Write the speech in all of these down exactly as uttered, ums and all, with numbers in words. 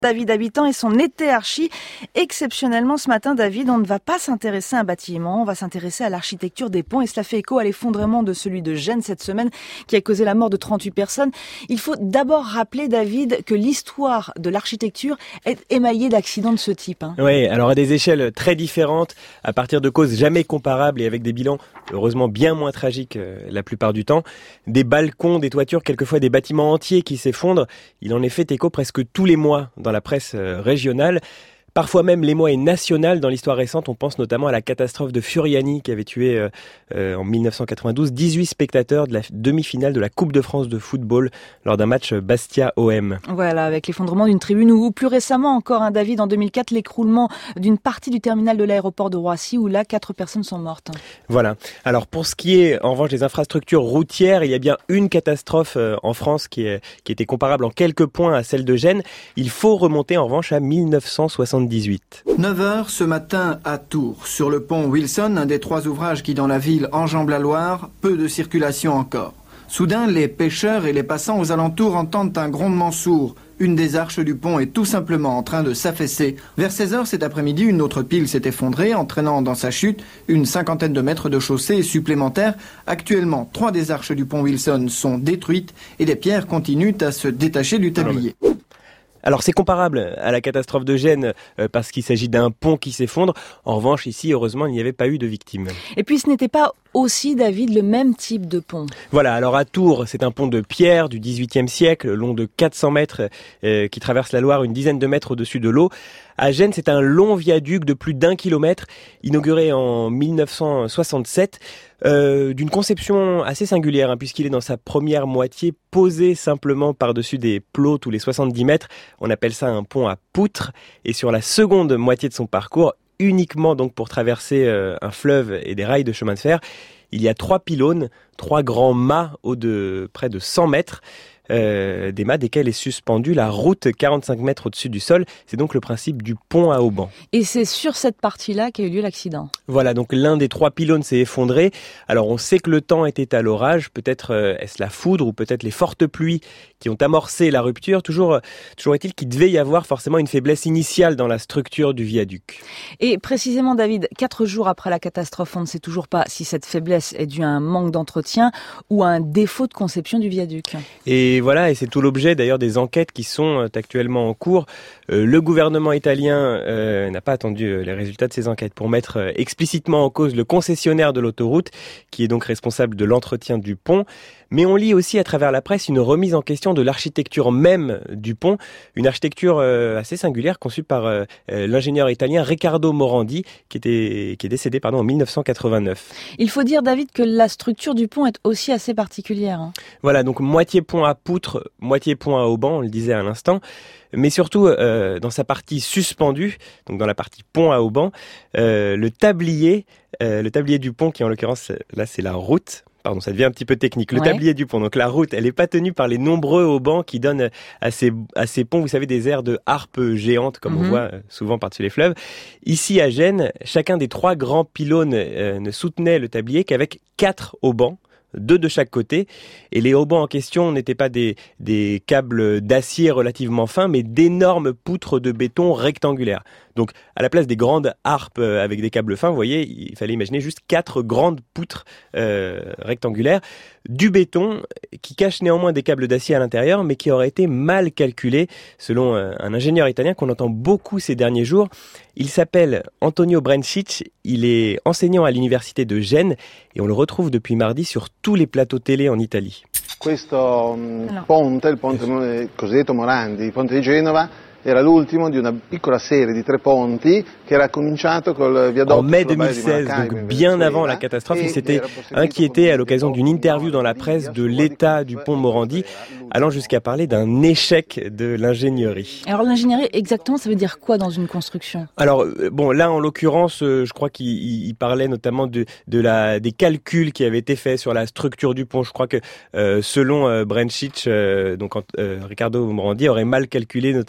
David Habitant et son été archi. Exceptionnellement ce matin, David, on ne va pas s'intéresser à un bâtiment, on va s'intéresser à l'architecture des ponts et cela fait écho à l'effondrement de celui de Gênes cette semaine qui a causé la mort de trente-huit personnes. Il faut d'abord rappeler, David, que l'histoire de l'architecture est émaillée d'accidents de ce type. Hein. Oui, alors à des échelles très différentes, à partir de causes jamais comparables et avec des bilans heureusement bien moins tragiques euh, la plupart du temps. Des balcons, des toitures, quelquefois des bâtiments entiers qui s'effondrent. Il en est fait écho presque tous les mois dans la presse régionale, parfois même l'émoi est national dans l'histoire récente. On pense notamment à la catastrophe de Furiani qui avait tué euh, euh, en dix-neuf cent quatre-vingt-douze dix-huit spectateurs de la demi-finale de la Coupe de France de football lors d'un match Bastia-O M. Voilà, avec l'effondrement d'une tribune ou plus récemment encore, hein, David, en deux mille quatre, l'écroulement d'une partie du terminal de l'aéroport de Roissy où là, quatre personnes sont mortes. Voilà. Alors pour ce qui est en revanche des infrastructures routières, il y a bien une catastrophe euh, en France qui, est, qui était comparable en quelques points à celle de Gênes. Il faut remonter en revanche à dix-neuf cent soixante-dix-huit. neuf heures ce matin à Tours, sur le pont Wilson, un des trois ouvrages qui dans la ville enjambe la Loire, peu de circulation encore. Soudain, les pêcheurs et les passants aux alentours entendent un grondement sourd. Une des arches du pont est tout simplement en train de s'affaisser. Vers seize heures cet après-midi, une autre pile s'est effondrée, entraînant dans sa chute une cinquantaine de mètres de chaussée supplémentaires. Actuellement, trois des arches du pont Wilson sont détruites et les pierres continuent à se détacher du tablier. Alors c'est comparable à la catastrophe de Gênes euh, parce qu'il s'agit d'un pont qui s'effondre. En revanche, ici, heureusement, il n'y avait pas eu de victimes. Et puis ce n'était pas aussi, David, le même type de pont. Voilà, alors à Tours, c'est un pont de pierre du dix-huitième siècle, long de quatre cents mètres, euh, qui traverse la Loire une dizaine de mètres au-dessus de l'eau. À Gênes, c'est un long viaduc de plus d'un kilomètre, inauguré en dix-neuf cent soixante-sept, euh, d'une conception assez singulière, hein, puisqu'il est dans sa première moitié posé simplement par-dessus des plots tous les soixante-dix mètres. On appelle ça un pont à poutres. Et sur la seconde moitié de son parcours, uniquement donc pour traverser euh, un fleuve et des rails de chemin de fer, il y a trois pylônes, trois grands mâts hauts de près de cent mètres. Euh, des mâts desquels est suspendue la route quarante-cinq mètres au-dessus du sol. C'est donc le principe du pont à haubans. Et c'est sur cette partie-là qu'a eu lieu l'accident. Voilà, donc l'un des trois pylônes s'est effondré. Alors on sait que le temps était à l'orage, peut-être euh, est-ce la foudre ou peut-être les fortes pluies qui ont amorcé la rupture. Toujours, euh, toujours est-il qu'il devait y avoir forcément une faiblesse initiale dans la structure du viaduc. Et précisément, David, quatre jours après la catastrophe, on ne sait toujours pas si cette faiblesse est due à un manque d'entretien ou à un défaut de conception du viaduc. Et voilà, et c'est tout l'objet d'ailleurs des enquêtes qui sont actuellement en cours. Euh, le gouvernement italien euh, n'a pas attendu les résultats de ces enquêtes pour mettre euh, explicitement en cause le concessionnaire de l'autoroute, qui est donc responsable de l'entretien du pont. Mais on lit aussi à travers la presse une remise en question de l'architecture même du pont, une architecture euh, assez singulière conçue par euh, l'ingénieur italien Riccardo Morandi, qui, était, qui est décédé pardon, en dix-neuf cent quatre-vingt-neuf. Il faut dire, David, que la structure du pont est aussi assez particulière. Hein. Voilà, donc moitié pont à poutres, moitié pont à haubans, on le disait à l'instant. Mais surtout, euh, dans sa partie suspendue, donc dans la partie pont à haubans, euh, le tablier, euh, le tablier du pont, qui en l'occurrence, là, c'est la route. Pardon, ça devient un petit peu technique. Le ouais. tablier du pont, donc la route, elle n'est pas tenue par les nombreux haubans qui donnent à ces, à ces ponts, vous savez, des airs de harpe géante, comme mm-hmm. on voit souvent par-dessus les fleuves. Ici, à Gênes, chacun des trois grands pylônes euh, ne soutenait le tablier qu'avec quatre haubans, deux de chaque côté, et les haubans en question n'étaient pas des, des câbles d'acier relativement fins, mais d'énormes poutres de béton rectangulaires. Donc, à la place des grandes harpes avec des câbles fins, vous voyez, il fallait imaginer juste quatre grandes poutres euh, rectangulaires, du béton qui cache néanmoins des câbles d'acier à l'intérieur, mais qui aurait été mal calculé, selon un ingénieur italien qu'on entend beaucoup ces derniers jours. Il s'appelle Antonio Brencic, il est enseignant à l'université de Gênes et on le retrouve depuis mardi sur tous les plateaux télé en Italie. Questo ponte, il ponte cosiddetto Morandi, il ponte di Genova, era l'ultimo di una piccola serie di tre ponti che era cominciato col viadotto. En mai deux mille seize, donc bien avant la catastrophe, il s'était inquiété à l'occasion d'une interview dans la presse de l'état du pont Morandi, allant jusqu'à parler d'un échec de l'ingénierie. Alors l'ingénierie, exactement, ça veut dire quoi dans une construction ? Alors bon, là en l'occurrence, je crois qu'il il parlait notamment de, de la des calculs qui avaient été faits sur la structure du pont. Je crois que euh, selon euh, Brencic, euh, donc euh, Riccardo Morandi aurait mal calculé notamment les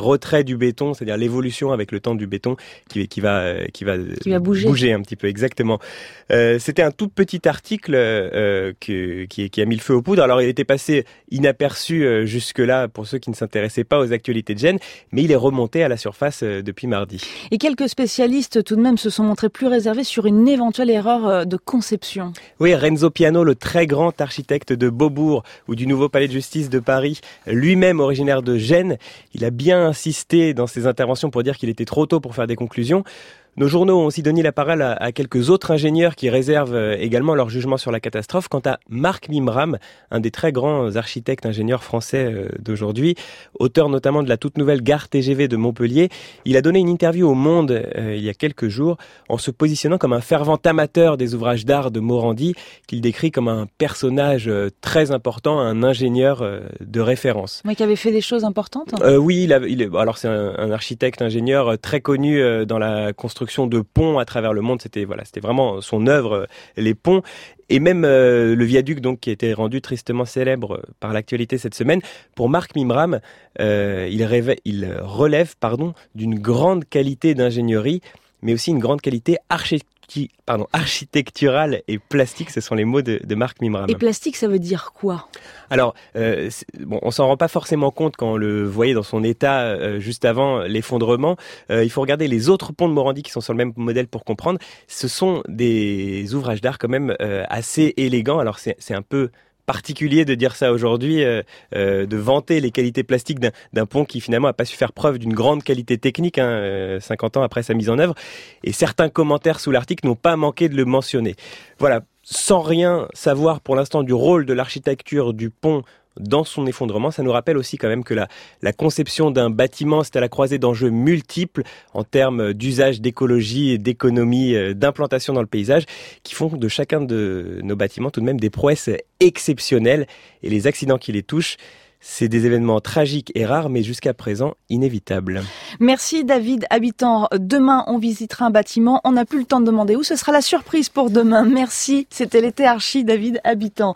retrait du béton, c'est-à-dire l'évolution avec le temps du béton qui, qui va, qui va, qui va bouger. bouger un petit peu, exactement. Euh, c'était un tout petit article euh, que, qui, qui a mis le feu aux poudres. Alors il était passé inaperçu euh, jusque-là pour ceux qui ne s'intéressaient pas aux actualités de Gênes, mais il est remonté à la surface euh, depuis mardi. Et quelques spécialistes tout de même se sont montrés plus réservés sur une éventuelle erreur de conception. Oui, Renzo Piano, le très grand architecte de Beaubourg ou du nouveau palais de justice de Paris, lui-même originaire de Gênes, il a bien insisté dans ses interventions pour dire qu'il était trop tôt pour faire des conclusions. Nos journaux ont aussi donné la parole à, à quelques autres ingénieurs qui réservent également leur jugement sur la catastrophe. Quant à Marc Mimram, un des très grands architectes ingénieurs français d'aujourd'hui, auteur notamment de la toute nouvelle gare T G V de Montpellier, il a donné une interview au Monde euh, il y a quelques jours en se positionnant comme un fervent amateur des ouvrages d'art de Morandi, qu'il décrit comme un personnage euh, très important, un ingénieur euh, de référence. Mais qui avait fait des choses importantes. Euh, oui, il a, il est, alors c'est un, un architecte ingénieur très connu euh, dans la construction de ponts à travers le monde. C'était voilà, c'était vraiment son œuvre, les ponts. Et même euh, le viaduc donc qui a été rendu tristement célèbre par l'actualité cette semaine. Pour Marc Mimram, euh, il, rêve, il relève pardon, d'une grande qualité d'ingénierie, mais aussi une grande qualité architecturale. Pardon, architecturale et plastique, ce sont les mots de, de Marc Mimram. Et plastique, ça veut dire quoi ? Alors, euh, bon, on s'en rend pas forcément compte quand on le voyait dans son état euh, juste avant l'effondrement. Euh, il faut regarder les autres ponts de Morandi qui sont sur le même modèle pour comprendre. Ce sont des ouvrages d'art quand même euh, assez élégants. Alors c'est, c'est un peu particulier de dire ça aujourd'hui, euh, euh, de vanter les qualités plastiques d'un, d'un pont qui finalement n'a pas su faire preuve d'une grande qualité technique, hein, euh, cinquante ans après sa mise en œuvre. Et certains commentaires sous l'article n'ont pas manqué de le mentionner. Voilà, sans rien savoir pour l'instant du rôle de l'architecture du pont dans son effondrement, ça nous rappelle aussi quand même que la, la conception d'un bâtiment, c'est à la croisée d'enjeux multiples en termes d'usage, d'écologie, d'économie, d'implantation dans le paysage, qui font de chacun de nos bâtiments tout de même des prouesses exceptionnelles. Et les accidents qui les touchent, c'est des événements tragiques et rares, mais jusqu'à présent inévitables. Merci David Habitant. Demain, on visitera un bâtiment. On n'a plus le temps de demander où. Ce sera la surprise pour demain. Merci. C'était l'été archi David Habitant.